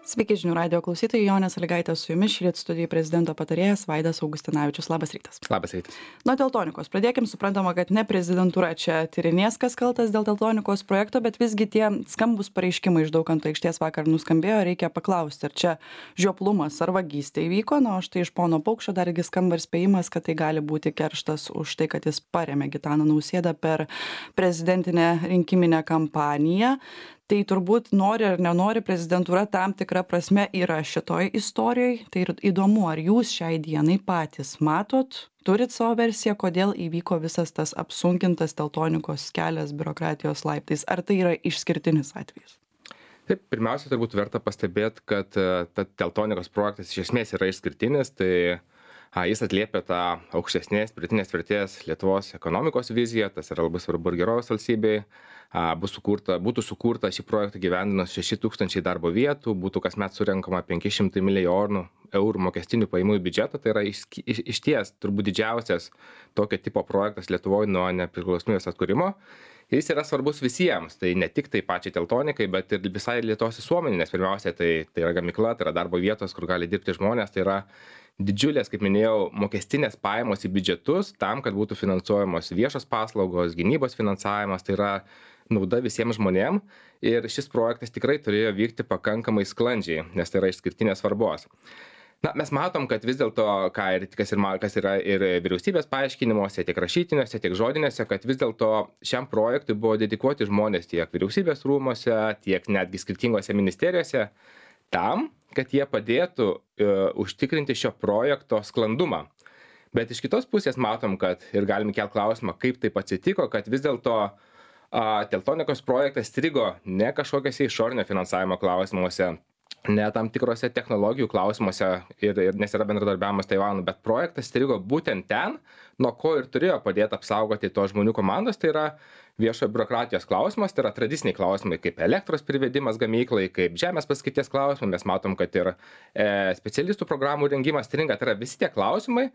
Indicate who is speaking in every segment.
Speaker 1: Sveiki žinių radijo klausytojai, Jonė Sąlygaitė su jumis, šįryt studijai prezidento patarėjas Vaidas Augustinavičius. Labas rytas.
Speaker 2: Labas rytas.
Speaker 1: Nuo teltonikos pradėkim, suprantama, kad ne prezidentūra čia tyrinės, kas kaltas dėl teltonikos projekto, bet visgi tie skambus pareiškimai iš Daukanto aikštės vakar nuskambėjo, reikia paklausti, ar čia žioplumas ar vagystė įvyko, o štai iš pono Paukščio dargi skamba ir spėjimas, kad tai gali būti kerštas už tai, kad jis parėmė Gitaną Nausėdą per prezidentinę rinkiminę kampaniją. Tai turbūt nori ar nenori prezidentūra tam tikra prasme yra šitoj istorijoj. Tai ir įdomu, ar jūs šiai dienai patys matot, turit savo versiją, kodėl įvyko visas tas apsunkintas teltonikos kelias biurokratijos laiptais. Ar tai yra išskirtinis atvejis?
Speaker 2: Taip, pirmiausia, turbūt verta pastebėti, kad teltonikos projektas iš esmės yra išskirtinis, tai jis atliepia tą aukštesnės pridėtinės vertės Lietuvos ekonomikos viziją, tas yra labai svarbu ir gerovės valstybei. Būtų sukurta šį projektą gyvendinus 6000 darbo vietų, būtų kasmet surenkama 500 milijonų eurų mokestinių pajamų į biudžetą, tai yra išties turbūt didžiausias tokio tipo projektas Lietuvoje nuo nepriklausomybės atkūrimo. Jis yra svarbus visiems, tai ne tik tai pačiai teltonikai, bet ir visai Lietuvos visuomenei, nes pirmiausia tai yra gamykla, tai yra darbo vietos, kur gali dirbti žmonės, tai yra didžiulės, kaip minėjau, mokestinės pajamos į biudžetus tam, kad būtų finansuojamos viešos paslaugos, gynybos finansavimas, tai yra nauda visiems žmonėm ir šis projektas tikrai turėjo vykti pakankamai sklandžiai, nes tai yra išskirtinės svarbos. Mes matom, kad vis dėlto, kas yra ir vyriausybės paaiškinimuose, tiek rašytiniuose, tiek žodiniuose, kad vis dėlto šiam projektui buvo dedikuoti žmonės tiek vyriausybės rūmose, tiek netgi skirtingose ministerijose, tam, kad jie padėtų užtikrinti šio projekto sklandumą. Bet iš kitos pusės matom, kad ir galim kelti klausimą, kaip taip atsitiko, kad vis dėlto teltonikos projektas strigo ne kažkokiuose išorinio finansavimo klausimuose, ne tam tikrose technologijų klausimuose nes yra bendradarbiavimas Taivanu, bet projektas strigo būtent ten, nuo ko ir turėjo padėti apsaugoti to žmonių komandos, tai yra viešojo biurokratijos klausimas, tai yra tradiciniai klausimai kaip elektros privedimas gamyklai, kaip žemės paskirties klausimai, mes matom, kad ir specialistų programų rengimas stringa, tai yra visi tie klausimai,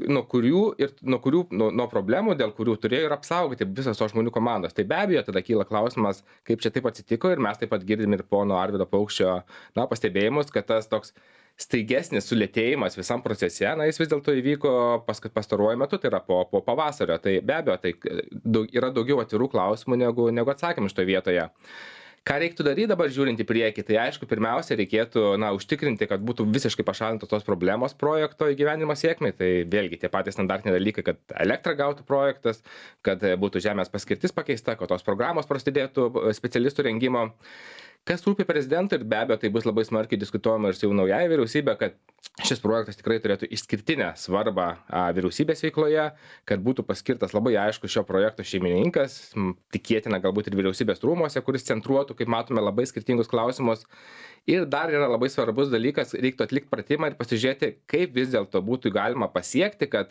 Speaker 2: nuo problemų, dėl kurių turėjo ir apsaugoti visos to žmonių komandos. Tai be abejo, tada kyla klausimas, kaip čia taip atsitiko ir mes taip pat girdim ir pono Arvydo Paukščio pastebėjimus, kad tas toks staigesnis sulėtėjimas visam procese, jis vis dėlto įvyko pastaruoju metu, tai yra po pavasario. Tai be abejo, tai yra daugiau atvirų klausimų negu atsakymų šitoje vietoje. Ką reiktų daryti dabar žiūrint į priekį, tai aišku, pirmiausia, reikėtų užtikrinti, kad būtų visiškai pašalintos tos problemos projekto įgyvendinimo sėkmei. Tai vėlgi tie patys standartiniai dalykai, kad elektrą gautų projektas, kad būtų žemės paskirtis pakeista, kad tos programos prasidėtų specialistų rengimo. Kas rūpi prezidentui ir be abejo tai bus labai smarkiai diskutuojama ir su jau naujai vyriausybė, kad šis projektas tikrai turėtų išskirtinę svarbą vyriausybės veikloje, kad būtų paskirtas labai aiškus šio projekto šeimininkas, tikėtina galbūt ir vyriausybės rūmose, kuris centruotų, kaip matome, labai skirtingus klausimus. Ir dar yra labai svarbus dalykas, reiktų atlikti pratimą ir pasižiūrėti, kaip vis dėlto būtų galima pasiekti, kad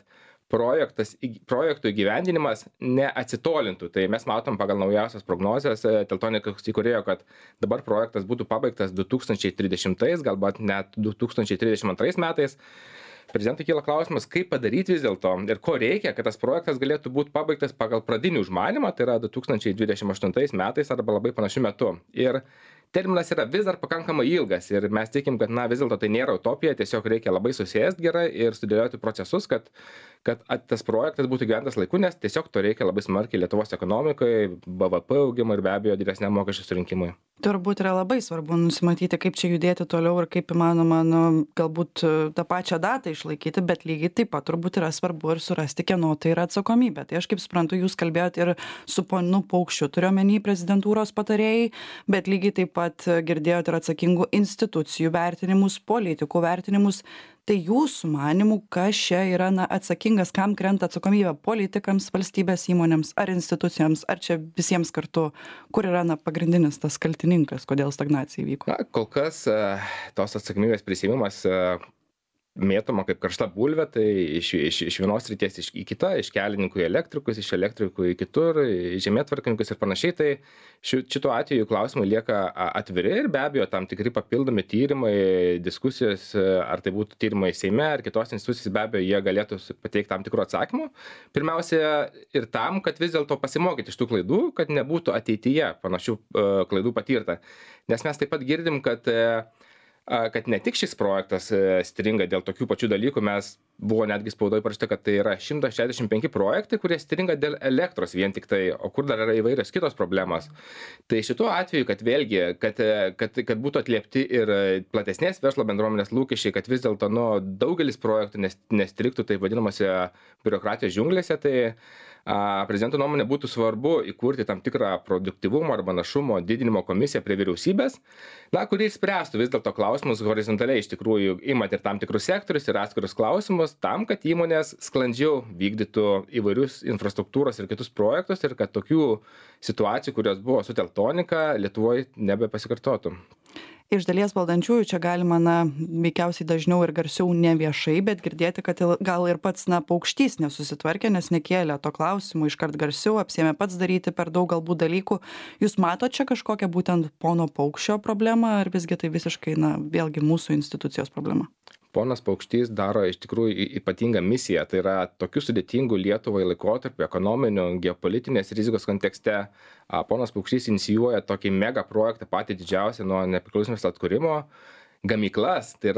Speaker 2: projektų įgyvendinimas neatsitolintų. Tai mes matom pagal naujausias prognozes teltonikos įkūrėjo, kad dabar projektas būtų pabaigtas 2030, galbūt net 2032 metais. Prezidentui kyla klausimas, kaip padaryti vis dėlto ir ko reikia, kad tas projektas galėtų būti pabaigtas pagal pradinį užmanymą, tai yra 2028 metais arba labai panašiu metu. Ir terminas yra vis dar pakankamai ilgas ir mes tikim, kad vis dėlto tai nėra utopija, tiesiog reikia labai susėsti gerai ir sudėlioti procesus, kad tas projektas būtų gyventas laiku, nes tiesiog to reikia labai smarkiai Lietuvos ekonomikai, BVP augimui ir be abejo didesniam mokesčių surinkimui.
Speaker 1: Turbūt yra labai svarbu nusimatyti, kaip čia judėti toliau ir kaip įmanoma, galbūt tą pačią datą išlaikyti, bet lygiai taip pat turbūt yra svarbu ir surasti, kieno tai yra atsakomybė. Tai aš kaip suprantu, jūs kalbėjot ir su ponu Paukščiu, turiuomenį prezidentūros patarėjai, bet lygiai taip pat girdėjot ir atsakingų institucijų vertinimus, politikų vertinimus. Tai jūsų manimų, kas čia yra atsakingas, kam krenta atsakomybė politikams, valstybės įmonėms ar institucijoms, ar čia visiems kartu, kur yra pagrindinis tas kaltininkas, kodėl stagnacija įvyko?
Speaker 2: Kol kas tos atsakomybės prisiimimas mėtoma kaip karšta bulvė, tai iš vienos srities į kitą, iš kelininkų į elektrikus, iš elektrikų į kitur, į žemėtvarkininkus ir panašiai, tai šituo atveju klausimai lieka atviri ir be abejo tam tikri papildomi tyrimai, diskusijos, ar tai būtų tyrimai Seime ar kitos institucijos, be abejo jie galėtų pateikti tam tikrų atsakymų. Pirmiausia ir tam, kad vis dėlto pasimokyti iš tų klaidų, kad nebūtų ateityje panašių klaidų patirta. Nes mes taip pat girdim, kad kad ne tik šis projektas stringa dėl tokių pačių dalykų, buvo netgi spaudoje parašyta, kad tai yra 165 projektai, kurie stringa dėl elektros vien tik tai, o kur dar yra įvairios kitos problemos. Tai šituo atveju, kad vėlgi, kad būtų atliepti ir platesnės verslo bendruomenės lūkesčiai, kad vis dėlto daugelis projektų nestriktų taip vadinamose biurokratijos džiunglėse, tai prezidento nuomonė būtų svarbu įkurti tam tikrą produktyvumo arba našumo didinimo komisiją prie vyriausybės, kuri spręstų vis dėlto klausimus horizontaliai, iš tikrųjų imant ir tam tikrus sektorius ir atskirus klausimus, tam, kad įmonės sklandžiau vykdytų įvairius infrastruktūros ir kitus projektus ir kad tokių situacijų, kurios buvo su Teltonika, Lietuvoje nebepasikartotų.
Speaker 1: Iš dalies valdančiųjų čia galima, veikiausiai dažniau ir garsiau ne viešai, bet girdėti, kad gal ir pats, Paukštys nesusitvarkė, nes nekėlė to klausimų, iškart garsiau, apsėmė pats daryti per daug galbūt dalykų. Jūs matote čia kažkokią būtent pono Paukščio problemą, ar visgi tai visiškai, vėlgi mūsų institucijos problema?
Speaker 2: Ponas Paukštys daro iš tikrųjų ypatingą misiją, tai yra tokių sudėtingų Lietuvai laikotarpių ekonominių, geopolitinės rizikos kontekste. Ponas Paukštys inicijuoja tokį mega projektą, patį didžiausią nuo nepriklausomybės atkūrimo. Gamyklas, tai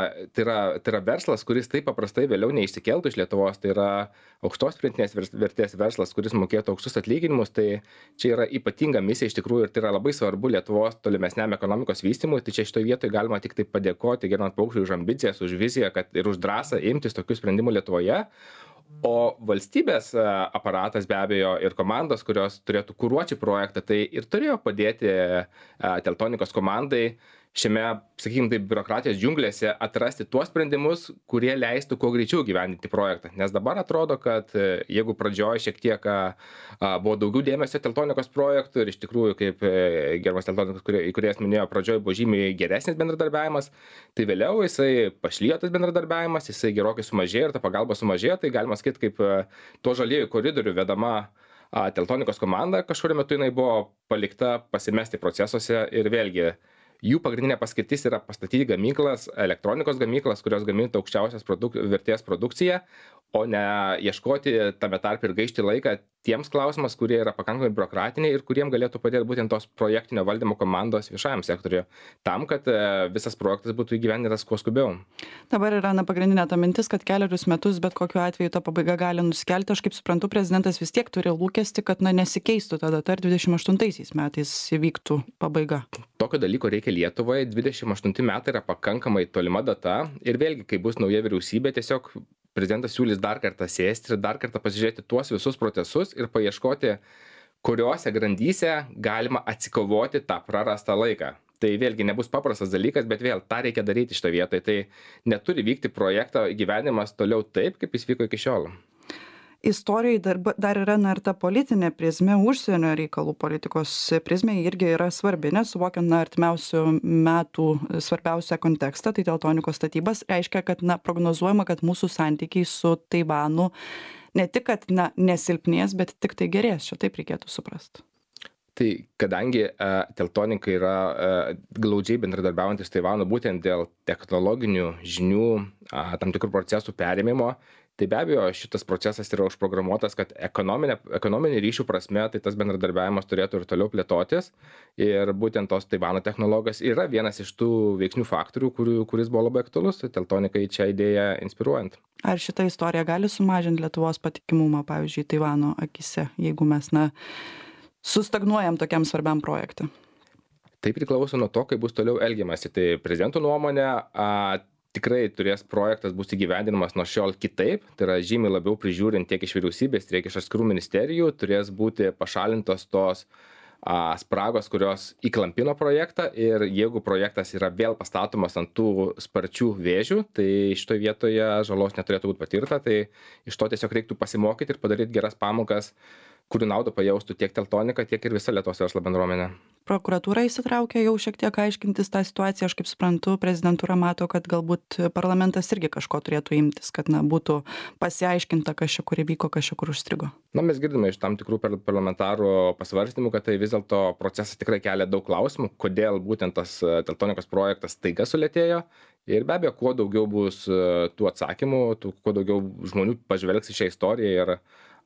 Speaker 2: yra verslas, kuris taip paprastai vėliau neišsikeltų iš Lietuvos, tai yra aukštos pridėtinės vertės verslas, kuris mokėtų aukštus atlyginimus, tai čia yra ypatinga misija iš tikrųjų ir tai yra labai svarbu Lietuvos tolimesniam ekonomikos vystymui, tai čia šitoje vietoje galima tik tai padėkoti gerbiamam Paukščiui už ambicijas, už viziją ir už drąsą imtis tokių sprendimų Lietuvoje. O valstybės aparatas be abejo ir komandos, kurios turėtų kuruoti projektą, tai ir turėjo padėti Teltonikos komandai šiame, sakykime, taip, biurokratijos džiunglėse atrasti tuos sprendimus, kurie leistų kuo greičiau gyvendinti projektą. Nes dabar atrodo, kad jeigu pradžioje šiek tiek buvo daugiau dėmesio Teltonikos projektų ir iš tikrųjų, kaip gerbiamas Teltonikos, įkūrėjas minėjo, pradžioje buvo žymiai geresnis bendradarbiavimas, tai vėliau jisai pašlijo tas bendradarbiavimas, jisai gerokai sumažėjo ir ta pagalba sumažėjo, tai galima sakyti, kaip tuo žaliųjų koridorių vedama Teltonikos komanda, kažkuriuo metu jinai buvo palikta pasimesti procesuose ir vėlgi jų pagrindinė paskirtis yra pastatyti gamyklas, elektronikos gamyklas, kurios gamintų aukščiausios vertės produkciją, o ne ieškoti tame tarpe ir gaišti laiką tiems klausimas, kurie yra pakankamai biurokratiniai ir kuriem galėtų padėti būtent tos projektinio valdymo komandos viešajam sektoriuje, tam, kad visas projektas būtų įgyvendintas kuo skubiau.
Speaker 1: Dabar yra pagrindinė ta mintis, kad keliarius metus bet kokiu atveju ta pabaiga gali nusikelti. Aš kaip suprantu, prezidentas vis tiek turi lūkestį, kad nesikeistų ta data ir 28 metais įvyktų pabaiga.
Speaker 2: Tokio dalyko reikia Lietuvai, 28 metai yra pakankamai tolima data ir vėlgi, kai bus nauja vyriausybė, tiesiog prezidentas siūlys dar kartą sėsti ir dar kartą pasižiūrėti tuos visus procesus ir paieškoti, kuriuose grandyse galima atsikovoti tą prarastą laiką. Tai vėlgi nebus paprastas dalykas, bet vėl tą reikia daryti šitą vietą. Tai neturi vykti projekto gyvenimas toliau taip, kaip jis vyko iki šiol.
Speaker 1: Istorijoje dar yra ir ta politinė prizmė, užsienio reikalų politikos prizmė irgi yra svarbi, nes suvokiant artimiausių metų svarbiausią kontekstą, tai Teltonikos statybas, reiškia, kad prognozuojama, kad mūsų santykiai su Taivanu ne tik, kad nesilpnės, bet tik tai gerės. Čia taip reikėtų suprasti.
Speaker 2: Tai kadangi Teltonika yra glaudžiai bendradarbiaujantis Taivanu būtent dėl technologinių žinių, tam tikrų procesų perėmimo, tai be abejo šitas procesas yra užprogramuotas, kad ekonominį ryšių prasme tai tas bendradarbiavimas turėtų ir toliau plėtotis. Ir būtent tos Taivano technologijos yra vienas iš tų veiksnių faktorių, kuris buvo labai aktualus Teltonikai čia idėją inspiruojant.
Speaker 1: Ar šita istorija gali sumažinti Lietuvos patikimumą, pavyzdžiui, Taivano akise, jeigu mes sustagnuojam tokiam svarbiam projektui?
Speaker 2: Tai priklauso nuo to, kaip bus toliau elgiamasi. Tai prezidento nuomonė tikrai projektas bus įgyvendinamas nuo šiol kitaip, tai yra žymiai labiau prižiūrint tiek iš vyriausybės, tiek iš atskirų ministerijų, turės būti pašalintos tos spragos, kurios įklampino projektą ir jeigu projektas yra vėl pastatomas ant tų sparčių vėžių, tai šitoje vietoje žalos neturėtų būti patirta, tai iš to tiesiog reiktų pasimokyti ir padaryti geras pamokas, kurių naudą pajaustų tiek Teltonika, tiek ir visa Lietuvos verslo bendruomenė.
Speaker 1: Prokuratūra įsitraukė jau šiek tiek aiškintis tą situaciją. Aš kaip suprantu, prezidentūra mato, kad galbūt parlamentas irgi kažko turėtų imtis, kad būtų pasiaiškinta, kas čia kur įvyko, kas čia kur užstrigo.
Speaker 2: Mes girdime iš tam tikrų parlamentarų pasvarstymų, kad tai vis dėlto procesas tikrai kelia daug klausimų, kodėl būtent tas Teltonikos projektas staiga sulėtėjo. Ir be abejo, kuo daugiau bus tų atsakymų, kuo daugiau žmonių pažvelgs į šią istoriją ir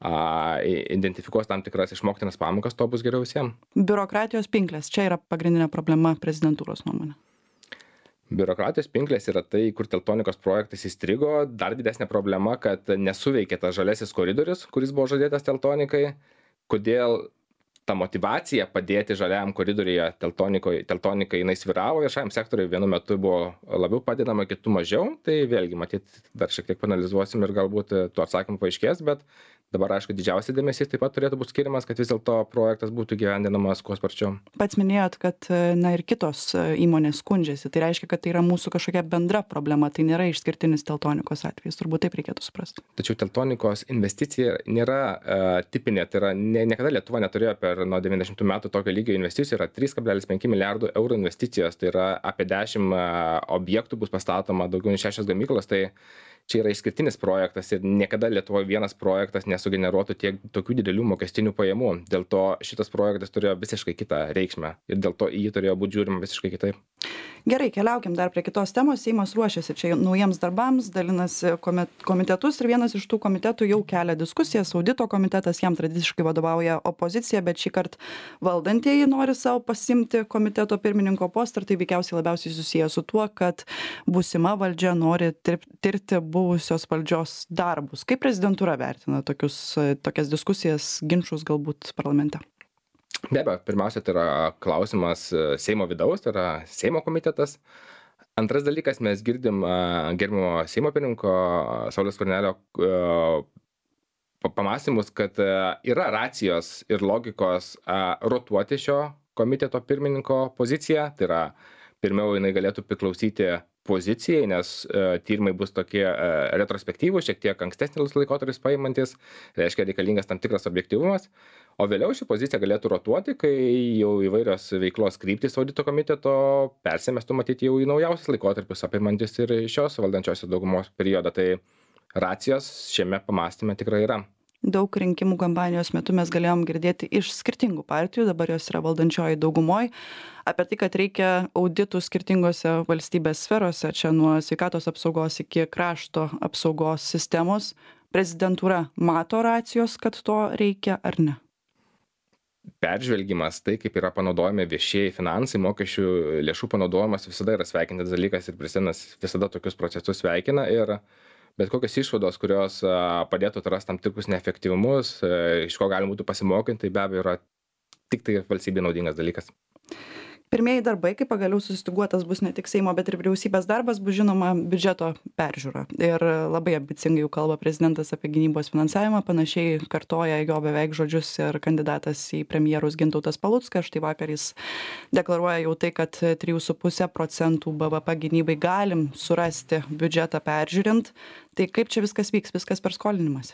Speaker 2: identifikuos tam tikras išmoktinas pamokas, to bus geriau visiems.
Speaker 1: Biurokratijos pinklės, čia yra pagrindinė problema prezidentūros nuomonė.
Speaker 2: Biurokratijos pinklės yra tai, kur Teltonikos projektas įstrigo. Dar didesnė problema, kad nesuveikė tas žaliasis koridorius, kuris buvo žadėtas Teltonikai. Kodėl ta motyvacija padėti žaliajam koridoriuje Teltonikai jinai sviravo, viešajam sektoriui vienu metu buvo labiau padedama, kitų mažiau. Tai vėlgi, matyt, dar šiek tiek panalizuosim ir galbūt tų atsakymų paaiškės, bet dabar, aišku, didžiausias dėmesys taip pat turėtų būti skiriamas, kad vis dėlto projektas būtų gyvendinamas kuo sparčiau.
Speaker 1: Pats minėjot, kad ir kitos įmonės skundžiasi. Tai reiškia, kad tai yra mūsų kažkokia bendra problema, tai nėra išskirtinis Teltonikos atvejis. Turbūt taip reikėtų suprasti.
Speaker 2: Tačiau Teltonikos investicija nėra tipinė, tai yra niekada Lietuva neturėjo per nuo 90 metų tokio lygio investicijų, yra 3,5 milijardų eurų investicijos, tai yra apie 10 objektų bus pastatoma, daugiau nei 6 gamyklos, tai čia yra išskirtinis projektas ir niekada Lietuvoje vienas projektas nesugeneruotų tiek tokių didelių mokestinių pajamų. Dėl to šitas projektas turėjo visiškai kitą reikšmę ir dėl to į jį turėjo būti žiūrima visiškai kitaip.
Speaker 1: Gerai, keliaukim dar prie kitos temos. Seimas ruošiasi čia naujiems darbams, dalinasi komitetus ir vienas iš tų komitetų jau kelia diskusijas. Audito komitetas, jam tradiciškai vadovauja opozicija, bet šį kartą valdantieji nori savo pasimti komiteto pirmininko postą ir tai veikiausiai labiausiai susiję su tuo, kad būsima valdžia nori tirti buvusios valdžios darbus. Kaip prezidentūra vertina tokias diskusijas, ginčus galbūt parlamente?
Speaker 2: Be abejo, pirmiausia, tai yra klausimas Seimo vidaus, tai yra Seimo komitetas. Antras dalykas, mes girdim gerbiamo Seimo pirmininko Sauliaus Skvernelio pamąstymus, kad yra racijos ir logikos rotuoti šio komiteto pirmininko poziciją. Tai yra, pirmiau jinai galėtų priklausyti pozicijai, nes tyrimai bus tokie retrospektyvūs, šiek tiek ankstesnis laikotarpis paimantis, reiškia reikalingas tam tikras objektyvumas, o vėliau ši pozicija galėtų rotuoti, kai jau įvairios veiklos kryptys audito komiteto persimestų matyti jau į naujausius laikotarpius, apimantis ir šios valdančiosios daugumos periodą. Tai racijos šiame pamąstyme tikrai yra.
Speaker 1: Daug rinkimų kampanijos metu mes galėjom girdėti iš skirtingų partijų, dabar jos yra valdančioji daugumoj, apie tai, kad reikia auditų skirtingose valstybės sferose, čia nuo sveikatos apsaugos iki krašto apsaugos sistemos. Prezidentūra mato racijos, kad to reikia ar ne?
Speaker 2: Peržvelgimas, tai kaip yra panaudojami viešieji finansai, mokesčių lėšų panaudojimas visada yra sveikintas dalykas ir prezidentas visada tokius procesus sveikina ir bet kokios išvados, kurios padėtų atrasti tam tikrus neefektyvumus, iš ko galima būtų pasimokyti, tai be abejo yra tik tai valstybei naudingas dalykas.
Speaker 1: Pirmieji darbai, kai pagaliau sustyguotas bus ne tik Seimo, bet ir vyriausybės darbas, bus žinoma biudžeto peržiūra. Ir labai ambicingai jau kalba prezidentas apie gynybos finansavimą, panašiai kartoja jo beveik žodžius ir kandidatas į premjerus Gintautas Paluckas. Štai vakar jis deklaruoja jau tai, kad 3,5% BVP gynybai galim surasti biudžetą peržiūrint. Tai kaip čia viskas vyks, viskas per skolinimąsi?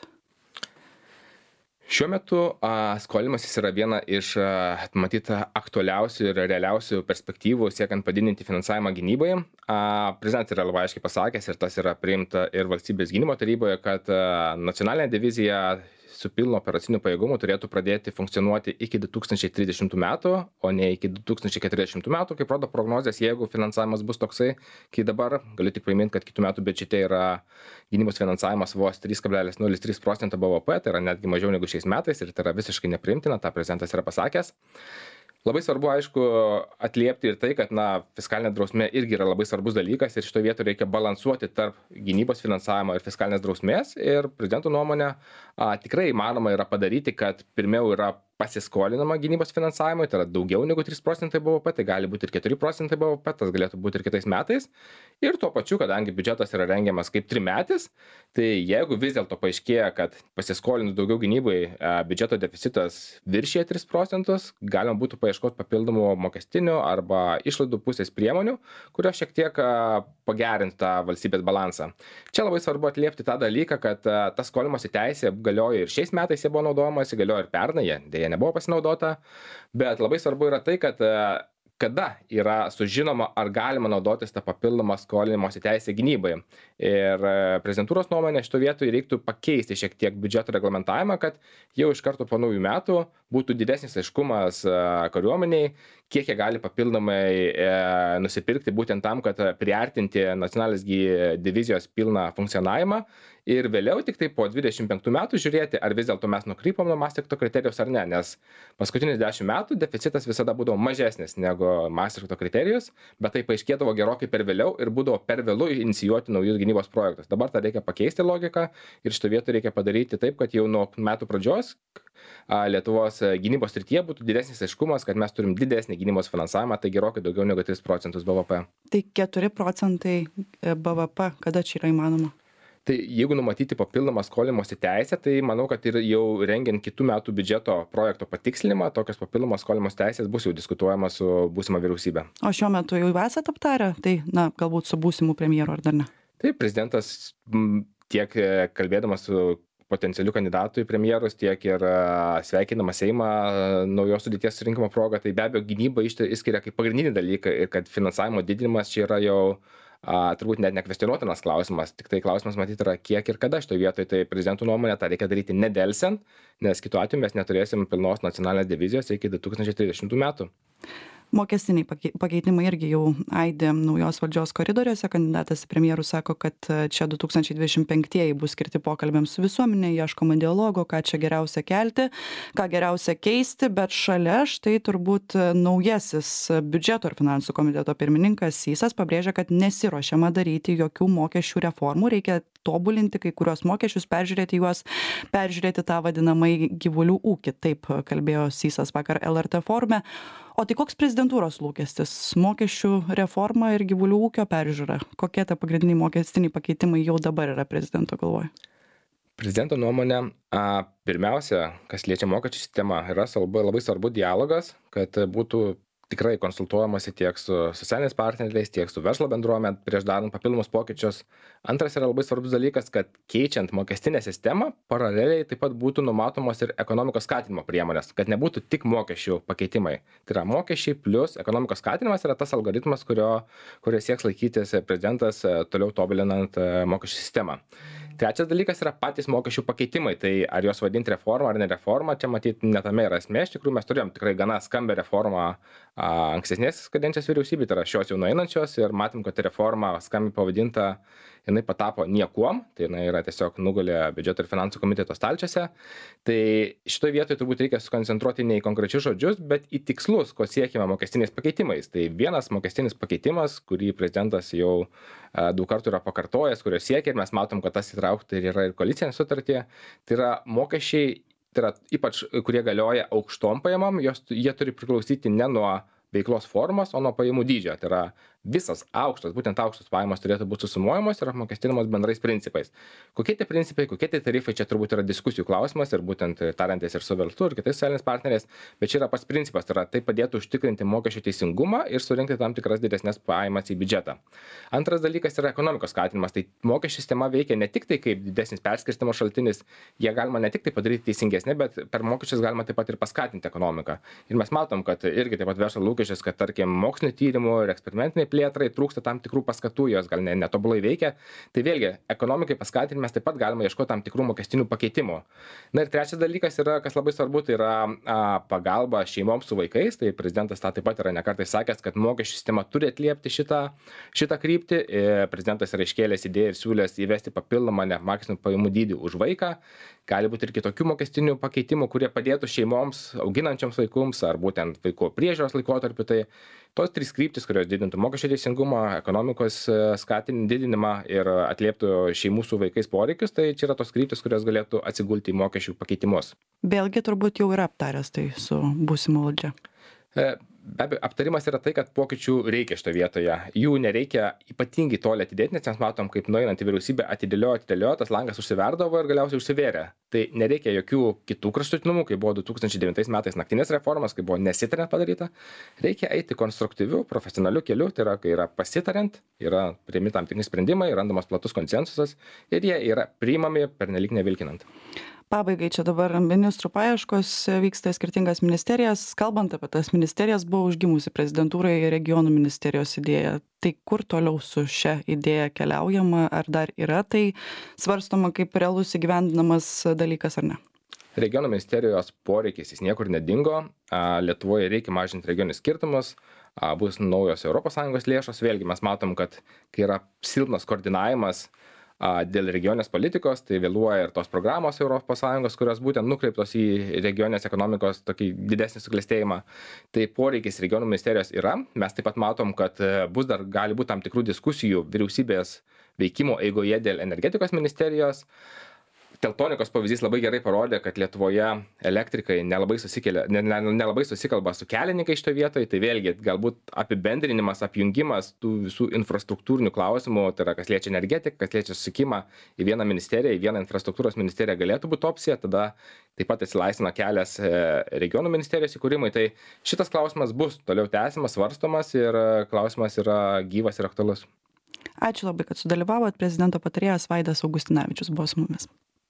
Speaker 2: Šiuo metu skolinimasis yra viena iš, matyt, aktualiausių ir realiausių perspektyvų siekiant padidinti finansavimą gynybai. Prezidentas yra labai aiškiai pasakęs ir tas yra priimta ir valstybės gynimo taryboje, kad nacionalinė divizija su pilnu operaciniu pajėgumu turėtų pradėti funkcionuoti iki 2030 metų, o ne iki 2040 metų, kaip rodo prognozės, jeigu finansavimas bus toksai, kai dabar galiu tik priminti, kad kitų metų biudžete yra gynybos finansavimas vos 3,03% BVP, tai yra netgi mažiau negu šiais metais ir tai yra visiškai nepriimtina, tą prezidentas yra pasakęs. Labai svarbu, aišku, atliepti ir tai, kad fiskalinė drausmė irgi yra labai svarbus dalykas ir šitoje vietoje reikia balansuoti tarp gynybos finansavimo ir fiskalinės drausmės. Ir prezidento nuomonė tikrai įmanoma yra padaryti, kad pirmiau yra pasiskolinama gynybos finansavimui, tai yra daugiau negu 3% BVP, tai gali būti ir 4% BVP, tas galėtų būti ir kitais metais. Ir tuo pačiu, kadangi biudžetas yra rengiamas kaip trimetis, tai jeigu vis dėlto paaiškėja, kad pasiskolinus daugiau gynybai biudžeto deficitas viršyje 3%, galima būtų paieškoti papildomų mokestinių arba išlaidų pusės priemonių, kurios šiek tiek pagerintų tą valstybės balansą. Čia labai svarbu atliepti tą dalyką, kad ta skolimosi teisė galioja ir šiais metais jie buvo naudojamasi, galioja ir pernai, dėja nebuvo pasinaudota, bet labai svarbu yra tai, kad kada yra sužinoma, ar galima naudotis tą papildomą skolinimosi teisę gynybai. Ir prezidentūros nuomonė šito vietoje reiktų pakeisti šiek tiek biudžeto reglamentavimą, kad jau iš karto po naujų metų būtų didesnis aiškumas kariuomeniai, kiek jie gali papildomai nusipirkti būtent tam, kad priartinti nacionalinės divizijos pilną funkcionavimą ir vėliau tik tai po 25 metų žiūrėti, ar vis dėlto mes nukrypom nuo Maastrichto kriterijos ar ne, nes paskutinius 10 metų deficitas visada būdavo mažesnis negu Maastrichto kriterijus, bet tai paaiškėdavo gerokai per vėliau ir būdavo per vėlu inicijuoti naujus gynybos projektus. Dabar tą reikia pakeisti logiką ir šitą vietą reikia padaryti taip, kad jau nuo metų pradžios Lietuvos gynybos srityje būtų didesnis aiškumas, kad mes turim didesnį gynybos finansavimą, tai gerokai daugiau negu 3% BVP.
Speaker 1: Tai 4% BVP, kada čia yra įmanoma?
Speaker 2: Tai jeigu numatyti papildomą skolimosi teisę, tai manau, kad ir jau rengiant kitų metų biudžeto projekto patikslinimą, tokios papildomos skolimos teisės bus jau diskutuojama su būsima vyriausybė.
Speaker 1: O šiuo metu jau esate aptarę, tai galbūt su būsimu premjeru ar dar ne?
Speaker 2: Taip, prezidentas tiek kalbėdamas su potencialių kandidatų į premjerus, tiek ir sveikinama Seimą naujos sudėties surinkimo proga, tai be abejo gynyba išskiria kaip pagrindinį dalyką ir kad finansavimo didinimas čia yra jau turbūt net nekvestionuotinas klausimas, tik tai klausimas matyti yra kiek ir kada šitoje vietoje, tai prezidentų nuomonė tą reikia daryti nedelsiant, nes kitu atveju mes neturėsim pilnos nacionalinės divizijos iki 2030 metų.
Speaker 1: Mokestiniai pakeitimai irgi jau aidi naujos valdžios koridoriuose. Kandidatas į premjerus sako, kad čia 2025 bus skirti pokalbiams su visuomenė, ieškoma dialogo, ką čia geriausia kelti, ką geriausia keisti, bet šalia štai turbūt naujasis biudžeto ir finansų komiteto pirmininkas Sysas pabrėžia, kad nesiruošiama daryti jokių mokesčių reformų, reikia tobulinti kai kuriuos mokesčius, peržiūrėti tą vadinamąjį gyvulių ūkį. Taip kalbėjo Sysas vakar LRT forume. O tai koks prezidentūros lūkestis? Mokesčių reforma ir gyvulių ūkio peržiūra? Kokie tie pagrindiniai mokestiniai pakeitimai jau dabar yra prezidento galvoje?
Speaker 2: Prezidento nuomonė, pirmiausia, kas liečia mokesčių sistemą, yra labai svarbu dialogas, kad būtų tikrai konsultuojamasi tiek su socialiniais partneriais, tiek su verslo bendruomenė prieš darant papildomus pokyčius. Antras yra labai svarbus dalykas, kad keičiant mokestinę sistemą, paraleliai taip pat būtų numatomos ir ekonomikos skatinimo priemonės, kad nebūtų tik mokesčių pakeitimai. Tai yra mokesčiai plus ekonomikos skatinimas yra tas algoritmas, kurio sieks laikytis prezidentas toliau tobulinant mokesčių sistemą. Trečias dalykas yra patys mokesčių pakeitimai, tai ar juos vadinti reforma ar ne reforma, čia matyti netame yra esmė, iš tikrųjų mes turėjom tikrai gana skambę reformą ankstesnės kadencijos vyriausybė, tai yra šios jau nueinančios ir matėm, kad reforma skambiai pavadinta, jinai patapo niekuom, tai jinai yra tiesiog nugulė biudžeto ir finansų komiteto stalčiuose. Tai šitoje vietoje turbūt reikia sukoncentruoti ne į konkrečius žodžius, bet į tikslus, ko siekime mokestiniais pakeitimais. Tai vienas mokestinis pakeitimas, kurį prezidentas jau daug kartų yra pakartojęs, kurio siekia ir mes matom, kad tas įtraukta ir yra ir koalicinė sutartį, tai yra mokesčiai, tai yra ypač, kurie galioja aukštom pajamom, jie turi priklausyti ne nuo veiklos formos, o nuo pajamų dydžio. Tai yra visas aukštos, būtent aukštos pajamos turėtų būti susumuojamos ir apmokestinamos bendrais principais. Kokie tie principai, kokie tie tarifai, čia turbūt yra diskusijų klausimas ir būtent tariantis ir su verslu ir kitais socialiniais partneriais, bet čia yra pats principas, tai yra tai padėtų užtikrinti mokesčių teisingumą ir surinkti tam tikras didesnės pajamas į biudžetą. Antras dalykas yra ekonomikos skatinimas, tai mokesčių sistema veikia ne tik tai kaip didesnis perskirstymo šaltinis, jie galima ne tik tai padaryti teisingesnė, bet per mokesčius galima taip pat ir paskatinti ekonomiką. Ir mes matom, kad irgi taip pat verslo lūkesčius, kad tarkim mokslinio tyrimų ir eksperimentiniai plėtrai trūksta tam tikrų paskatų, jos gal netobulai veikia. Tai vėlgi, ekonomikai paskatinti mes taip pat galime ieškoti tam tikrų mokestinių pakeitimų. Na ir trečias dalykas yra, kas labai svarbu, tai yra pagalba šeimoms su vaikais. Tai prezidentas tą taip pat yra nekartai sakęs, kad mokesčių sistema turi atliepti šitą kryptį. Prezidentas yra iškėlęs idėją ir siūlęs įvesti papildomą neapmokestinamų pajamų dydį už vaiką. Gali būti ir kitokių mokestinių pakeitimų, kurie padėtų šeimoms, auginančioms vaikums ar būtent vaiko priežiūros laikotarpiu. Tai tos trys kryptis, kurios didintų mokesčių teisingumą, ekonomikos didinimą ir atlieptų šeimų su vaikais poreikius, tai čia yra tos kryptis, kurios galėtų atsigulti į mokesčių pakeitimus.
Speaker 1: Vėlgi turbūt jau yra aptaręs tai su būsima valdžia.
Speaker 2: Be abejo, aptarimas yra tai, kad pokyčių reikia šitoje vietoje. Jų nereikia ypatingai toli atidėti, nes mes matom, kaip nueinanti vyriausybė atidėliojo, tas langas užsiverdavo ir galiausiai užsivėrė. Tai nereikia jokių kitų kraštutinumų, kaip buvo 2009 metais naktinės reformos, kai buvo nesitariant padaryta. Reikia eiti konstruktyviu, profesionaliu keliu, tai yra, kai yra pasitariant, yra priimi tam tikri sprendimai, randamas platus konsensusas ir jie yra priimami pernelyg nevilkinant.
Speaker 1: Pabaigai čia dabar ministrų paieškos vyksta skirtingas ministerijas. Kalbant apie tas ministerijas, buvo užgimusi prezidentūrai regionų ministerijos idėja. Tai kur toliau su šia idėja keliaujama? Ar dar yra tai svarstoma kaip realus įgyvendinamas dalykas ar ne?
Speaker 2: Regionų ministerijos poreikis jis niekur nedingo. Lietuvoje reikia mažinti regioninius skirtumus, bus naujos ES lėšos. Vėlgi mes matom, kad kai yra silpnas koordinavimas dėl regioninės politikos, tai vėluoja ir tos programos ES, kurios būtent nukreiptos į regioninės ekonomikos tokį didesnį suklestėjimą. Tai poreikis regionų ministerijos yra. Mes taip pat matom, kad gali būti tam tikrų diskusijų vyriausybės veikimo eigoje dėl energetikos ministerijos. Teltonikos pavyzdys labai gerai parodė, kad Lietuvoje elektrikai nelabai susikalba su kelininkais šitoje vietoje. Tai vėlgi galbūt apibendrinimas, apjungimas tų visų infrastruktūrinių klausimų, tai yra kas liečia energetiką, kas liečia susikimą į vieną ministeriją, į vieną infrastruktūros ministeriją galėtų būti opcija. Tada taip pat atsilaisvina kelias regionų ministerijos įkūrimui. Tai šitas klausimas bus toliau tęsiamas, svarstomas ir klausimas yra gyvas ir aktualus.
Speaker 1: Ačiū labai, kad sudalyvavot. Prezidento patarėjas Vaidas Augustinavičius buvo su mumis.